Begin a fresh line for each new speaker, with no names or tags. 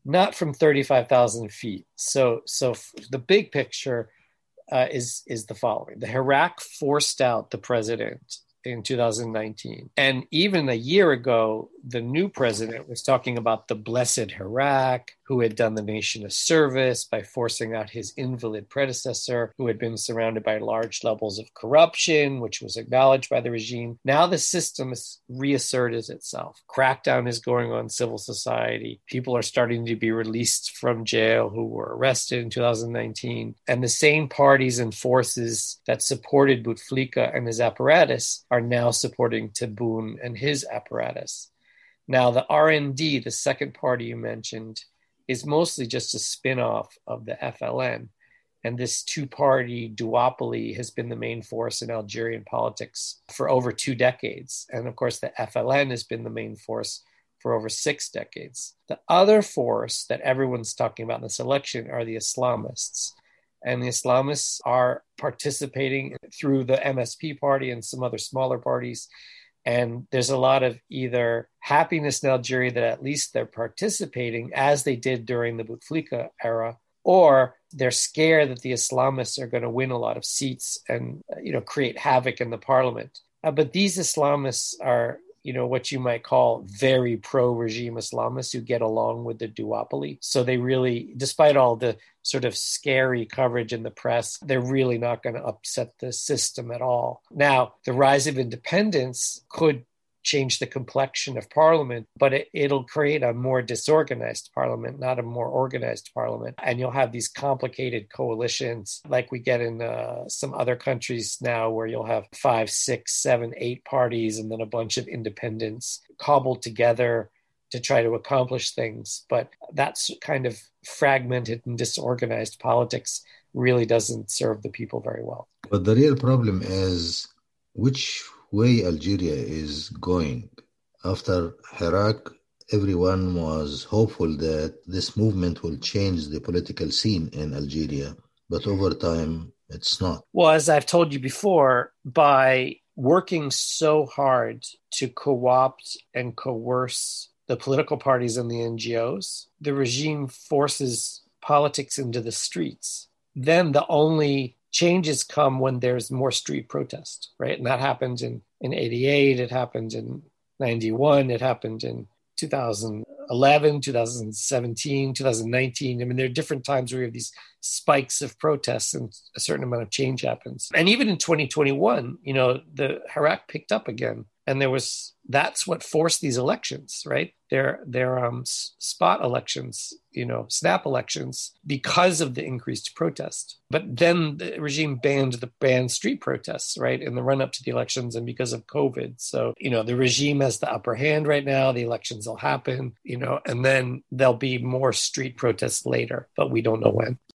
not from 35,000 feet. So the big picture is the following: the Iraq forced out the president in 2019. And even a year ago, the new president was talking about the blessed Iraq, who had done the nation a service by forcing out his invalid predecessor, who had been surrounded by large levels of corruption, which was acknowledged by the regime. Now the system has reasserted itself. Crackdown is going on civil society. People are starting to be released from jail who were arrested in 2019. And the same parties and forces that supported Bouteflika and his apparatus are now supporting Tebboune and his apparatus. Now, the RND, the second party you mentioned, is mostly just a spin-off of the FLN. And this two-party duopoly has been the main force in Algerian politics for over 2 decades. And of course, the FLN has been the main force for over 6 decades. The other force that everyone's talking about in this election are the Islamists. And the Islamists are participating through the MSP party and some other smaller parties. And there's a lot of either happiness in Algeria that at least they're participating as they did during the Bouteflika era, or they're scared that the Islamists are going to win a lot of seats and, create havoc in the parliament. But these Islamists are, what you might call very pro-regime Islamists who get along with the duopoly. So they really, despite all the sort of scary coverage in the press, they're really not going to upset the system at all. Now, the rise of independence could change the complexion of parliament, but it'll create a more disorganized parliament, not a more organized parliament. And you'll have these complicated coalitions like we get in some other countries now, where you'll have 5, 6, 7, 8 parties and then a bunch of independents cobbled together to try to accomplish things. But that's kind of fragmented and disorganized politics really doesn't serve the people very well.
But the real problem is which way Algeria is going. After Iraq, everyone was hopeful that this movement will change the political scene in Algeria, but over time, it's not.
Well, as I've told you before, by working so hard to co-opt and coerce the political parties and the NGOs, the regime forces politics into the streets. Then the only changes come when there's more street protest, right? And that happened in 88, it happened in 91, it happened in 2011, 2017, 2019. I mean, there are different times where you have these spikes of protests and a certain amount of change happens. And even in 2021, the Iraq picked up again. And that's what forced these elections, right? They're spot elections, snap elections, because of the increased protest. But then the regime banned street protests, right, in the run up to the elections and because of COVID. So, the regime has the upper hand right now. The elections will happen, and then there'll be more street protests later, but we don't know when.